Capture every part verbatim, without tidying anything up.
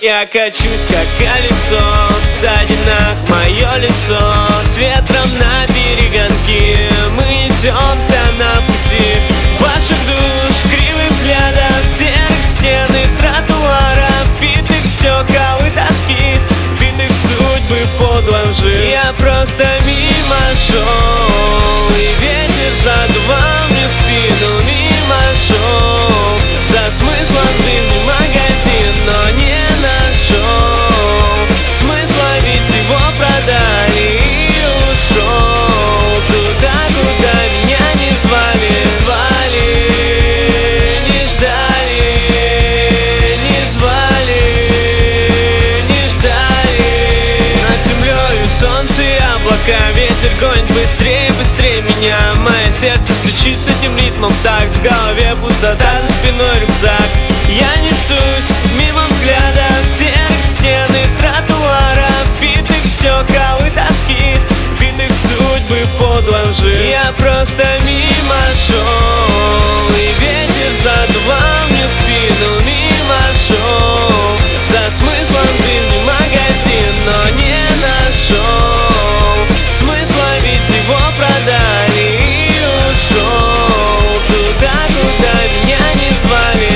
Я качусь, как колесо, в ссадинах мое лицо. С ветром на перегонки мы несемся на пути ваших душ, кривых взглядов, серых стен и тротуаров, битых стекол и тоски, битых судьбы подло лжи. Я просто мимо шел, и ветер задувал мне спину. Мимо шел, за смыслом жизни магазин, но не нашел смысла, ведь его продали и ушел туда, куда меня не звали. Звали, не ждали, не звали, не ждали. Над землей солнце и облака, ветер гонит быстрее, быстрее меня. Мое сердце стучит с этим ритмом так, в голове пустота, за спиной рюкзак. Я несусь мимо взглядов, серых стен и тротуаров, битых стекол и тоски, битых судьбы подло лжи. Я просто мимо шел, и ветер задувал мне спину. Мимо шел, за смыслом жизни магазин, но не нашел смысла, ведь его продали и ушел туда, куда меня не звали.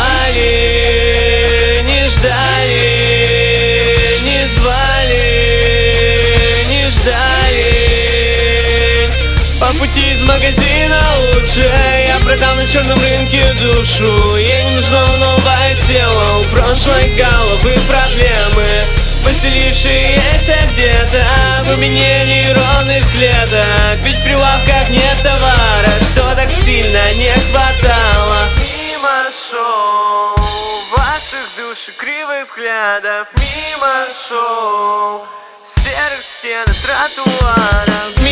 Звали, не ждали, не звали, не ждали. По пути из магазина лучше я продал на черном рынке душу. Ей не нужно новое тело, у прошлой головы проблемы, поселившиеся где-то в глубине нейронных клеток. Ведь в прилавках нет товара, что так сильно не хватало. Мимо шел ваших душ и кривых взглядов, мимо шел серых стен и тротуаров.